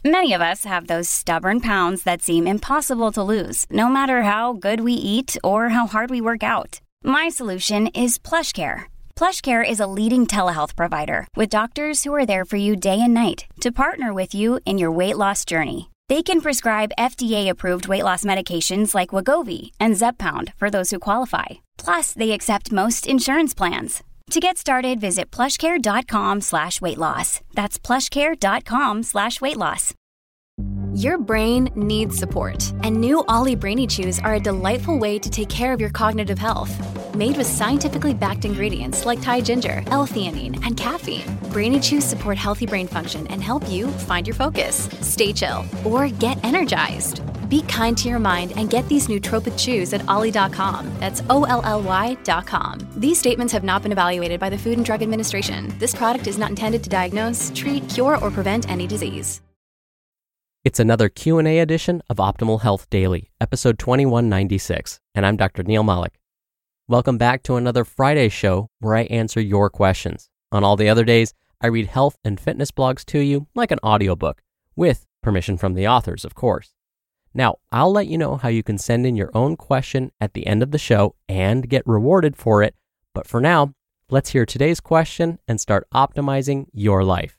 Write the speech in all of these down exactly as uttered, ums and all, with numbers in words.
Many of us have those stubborn pounds that seem impossible to lose, no matter how good we eat or how hard we work out. My solution is PlushCare. PlushCare is a leading telehealth provider with doctors who are there for you day and night to partner with you in your weight loss journey. They can prescribe F D A-approved weight loss medications like Wegovy and Zepbound for those who qualify. Plus, they accept most insurance plans. To get started, visit plushcare.com slash weight loss. That's plushcare.com slash weight loss. Your brain needs support, and new Ollie Brainy Chews are a delightful way to take care of your cognitive health. Made with scientifically backed ingredients like Thai ginger, L-theanine, and caffeine, Brainy Chews support healthy brain function and help you find your focus, stay chill, or get energized. Be kind to your mind and get these nootropic chews at ollie dot com. That's O L L Y dot com. These statements have not been evaluated by the Food and Drug Administration. This product is not intended to diagnose, treat, cure, or prevent any disease. It's another Q and A edition of Optimal Health Daily, episode twenty-one ninety-six, and I'm Doctor Neil Malik. Welcome back to another Friday show where I answer your questions. On all the other days, I read health and fitness blogs to you like an audiobook, with permission from the authors, of course. Now, I'll let you know how you can send in your own question at the end of the show and get rewarded for it. But for now, let's hear today's question and start optimizing your life.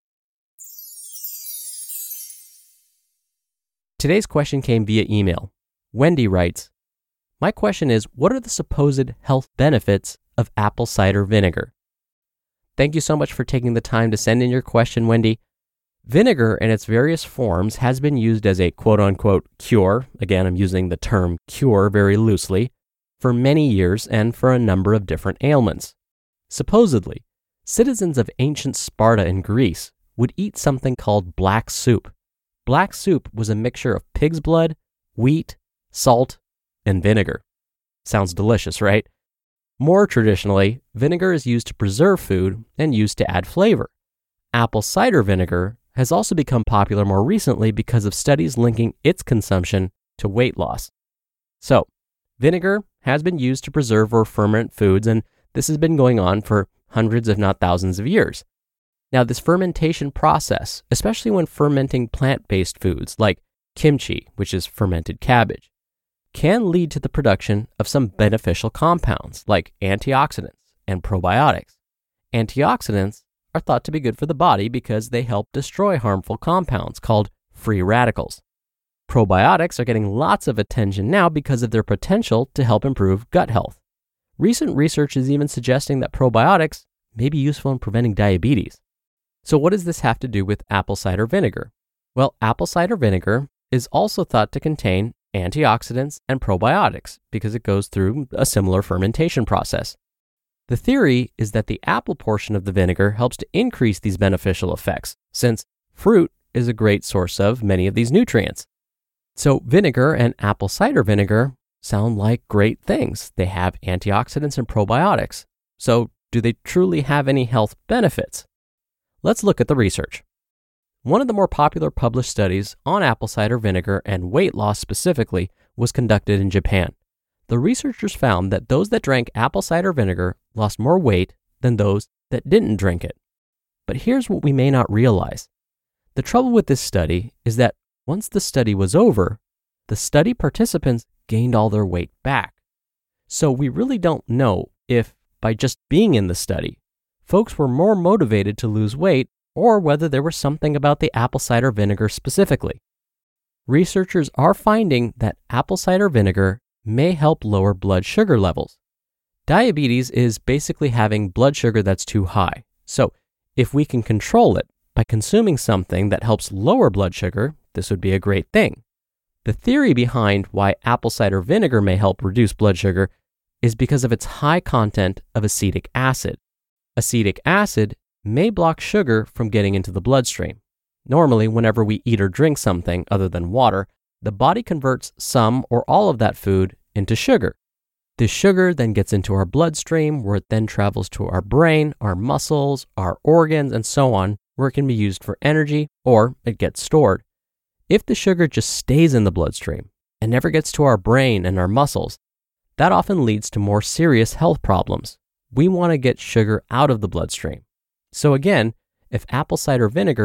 Today's question came via email. Wendy writes, "My question is, what are the supposed health benefits of apple cider vinegar?" Thank you so much for taking the time to send in your question, Wendy. Vinegar in its various forms has been used as a quote-unquote cure, again I'm using the term cure very loosely, for many years and for a number of different ailments. Supposedly, citizens of ancient Sparta in Greece would eat something called black soup. Black soup was a mixture of pig's blood, wheat, salt, and vinegar. Sounds delicious, right? More traditionally, vinegar is used to preserve food and used to add flavor. Apple cider vinegar has also become popular more recently because of studies linking its consumption to weight loss. So, vinegar has been used to preserve or ferment foods, and this has been going on for hundreds if not thousands of years. Now, this fermentation process, especially when fermenting plant-based foods like kimchi, which is fermented cabbage, can lead to the production of some beneficial compounds like antioxidants and probiotics. Antioxidants are thought to be good for the body because they help destroy harmful compounds called free radicals. Probiotics are getting lots of attention now because of their potential to help improve gut health. Recent research is even suggesting that probiotics may be useful in preventing diabetes. So what does this have to do with apple cider vinegar? Well, apple cider vinegar is also thought to contain antioxidants and probiotics because it goes through a similar fermentation process. The theory is that the apple portion of the vinegar helps to increase these beneficial effects, since fruit is a great source of many of these nutrients. So vinegar and apple cider vinegar sound like great things. They have antioxidants and probiotics. So do they truly have any health benefits? Let's look at the research. One of the more popular published studies on apple cider vinegar and weight loss specifically was conducted in Japan. The researchers found that those that drank apple cider vinegar lost more weight than those that didn't drink it. But here's what we may not realize. The trouble with this study is that once the study was over, the study participants gained all their weight back. So we really don't know if, by just being in the study, folks were more motivated to lose weight or whether there was something about the apple cider vinegar specifically. Researchers are finding that apple cider vinegar may help lower blood sugar levels. Diabetes is basically having blood sugar that's too high. So if we can control it by consuming something that helps lower blood sugar, this would be a great thing. The theory behind why apple cider vinegar may help reduce blood sugar is because of its high content of acetic acid. Acetic acid may block sugar from getting into the bloodstream. Normally, whenever we eat or drink something other than water, the body converts some or all of that food into sugar. This sugar then gets into our bloodstream, where it then travels to our brain, our muscles, our organs, and so on, where it can be used for energy or it gets stored. If the sugar just stays in the bloodstream and never gets to our brain and our muscles, that often leads to more serious health problems. We want to get sugar out of the bloodstream. So again, if apple cider vinegar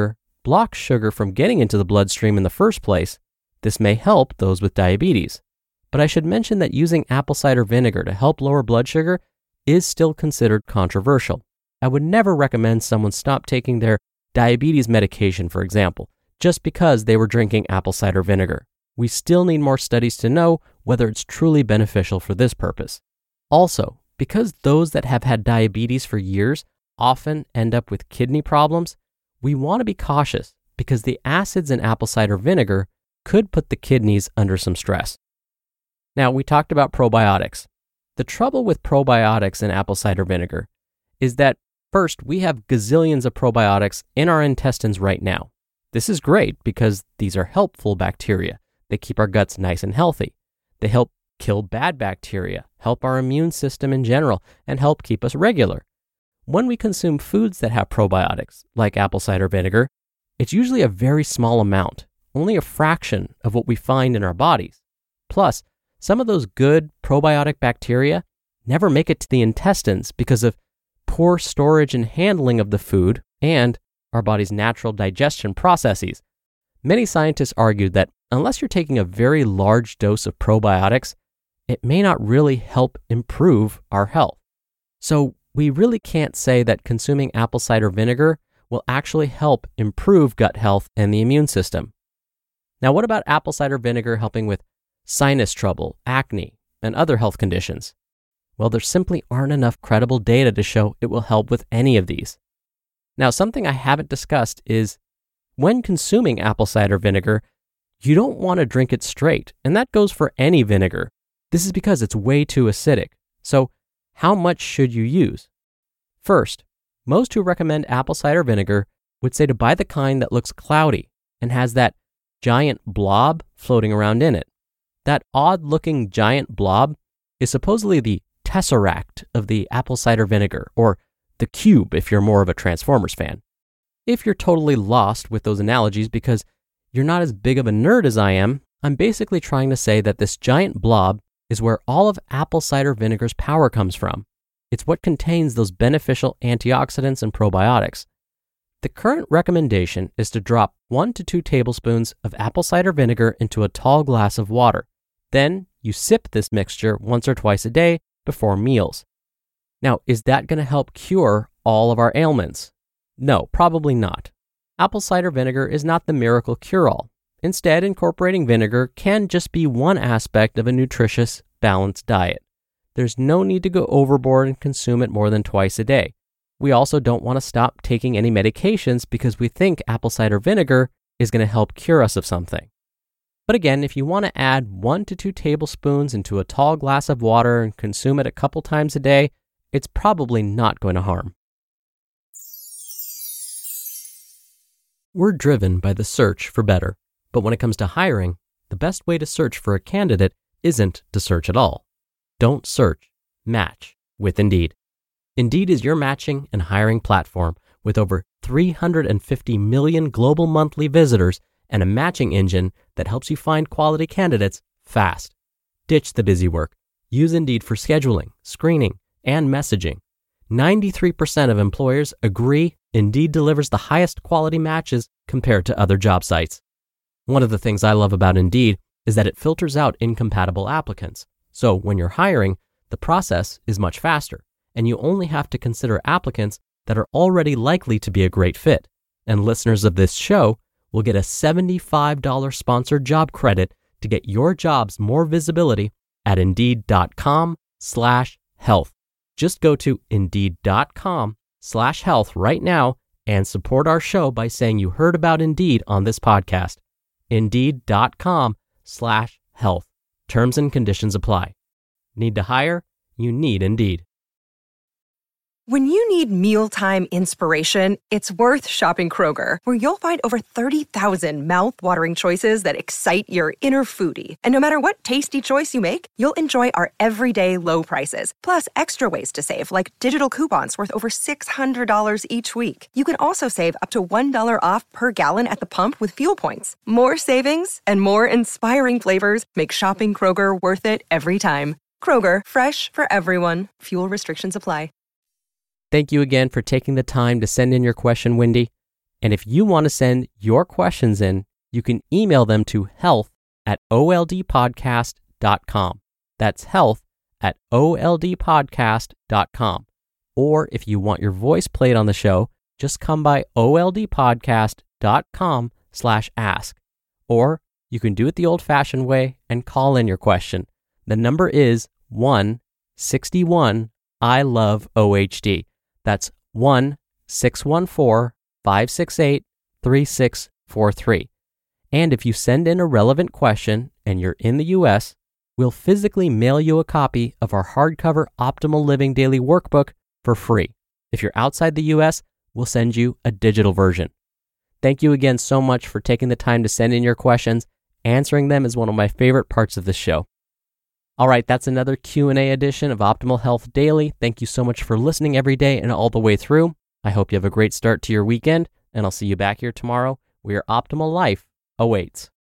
blocks sugar from getting into the bloodstream in the first place, this may help those with diabetes. But I should mention that using apple cider vinegar to help lower blood sugar is still considered controversial. I would never recommend someone stop taking their diabetes medication, for example, just because they were drinking apple cider vinegar. We still need more studies to know whether it's truly beneficial for this purpose. Also, because those that have had diabetes for years often end up with kidney problems, we want to be cautious because the acids in apple cider vinegar could put the kidneys under some stress. Now, we talked about probiotics. The trouble with probiotics in apple cider vinegar is that, first, we have gazillions of probiotics in our intestines right now. This is great because these are helpful bacteria. They keep our guts nice and healthy. They help kill bad bacteria, help our immune system in general, and help keep us regular. When we consume foods that have probiotics, like apple cider vinegar, it's usually a very small amount, only a fraction of what we find in our bodies. Plus, some of those good probiotic bacteria never make it to the intestines because of poor storage and handling of the food and our body's natural digestion processes. Many scientists argue that unless you're taking a very large dose of probiotics, it may not really help improve our health. So we really can't say that consuming apple cider vinegar will actually help improve gut health and the immune system. Now, what about apple cider vinegar helping with sinus trouble, acne, and other health conditions? Well, there simply aren't enough credible data to show it will help with any of these. Now, something I haven't discussed is when consuming apple cider vinegar, you don't want to drink it straight, and that goes for any vinegar. This is because it's way too acidic. So, how much should you use? First, most who recommend apple cider vinegar would say to buy the kind that looks cloudy and has that giant blob floating around in it. That odd-looking giant blob is supposedly the tesseract of the apple cider vinegar, or the cube if you're more of a Transformers fan. If you're totally lost with those analogies because you're not as big of a nerd as I am, I'm basically trying to say that this giant blob is where all of apple cider vinegar's power comes from. It's what contains those beneficial antioxidants and probiotics. The current recommendation is to drop one to two tablespoons of apple cider vinegar into a tall glass of water. Then you sip this mixture once or twice a day before meals. Now, is that going to help cure all of our ailments? No, probably not. Apple cider vinegar is not the miracle cure-all. Instead, incorporating vinegar can just be one aspect of a nutritious, balanced diet. There's no need to go overboard and consume it more than twice a day. We also don't want to stop taking any medications because we think apple cider vinegar is going to help cure us of something. But again, if you want to add one to two tablespoons into a tall glass of water and consume it a couple times a day, it's probably not going to harm. We're driven by the search for better, but when it comes to hiring, the best way to search for a candidate isn't to search at all. Don't search, match with Indeed. Indeed is your matching and hiring platform with over three hundred fifty million global monthly visitors and a matching engine that helps you find quality candidates fast. Ditch the busy work. Use Indeed for scheduling, screening, and messaging. ninety-three percent of employers agree Indeed delivers the highest quality matches compared to other job sites. One of the things I love about Indeed is that it filters out incompatible applicants. So when you're hiring, the process is much faster, and you only have to consider applicants that are already likely to be a great fit. And listeners of this show will get a seventy-five dollars sponsored job credit to get your jobs more visibility at Indeed.com slash health. Just go to Indeed.com slash health right now and support our show by saying you heard about Indeed on this podcast. Indeed.com slash health. Terms and conditions apply. Need to hire? You need Indeed. When you need mealtime inspiration, it's worth shopping Kroger, where you'll find over thirty thousand mouth-watering choices that excite your inner foodie. And no matter what tasty choice you make, you'll enjoy our everyday low prices, plus extra ways to save, like digital coupons worth over six hundred dollars each week. You can also save up to one dollar off per gallon at the pump with fuel points. More savings and more inspiring flavors make shopping Kroger worth it every time. Kroger, fresh for everyone. Fuel restrictions apply. Thank you again for taking the time to send in your question, Wendy. And if you want to send your questions in, you can email them to health at o l d podcast dot com. That's health at o l d podcast dot com. Or if you want your voice played on the show, just come by o l d podcast dot com slash ask. Or you can do it the old-fashioned way and call in your question. The number is one six one I love O H D. That's one six one four five six eight three six four three. And if you send in a relevant question and you're in the U S, we'll physically mail you a copy of our hardcover Optimal Living Daily Workbook for free. If you're outside the U S, we'll send you a digital version. Thank you again so much for taking the time to send in your questions. Answering them is one of my favorite parts of the show. All right, that's another Q and A edition of Optimal Health Daily. Thank you so much for listening every day and all the way through. I hope you have a great start to your weekend, and I'll see you back here tomorrow where your optimal life awaits.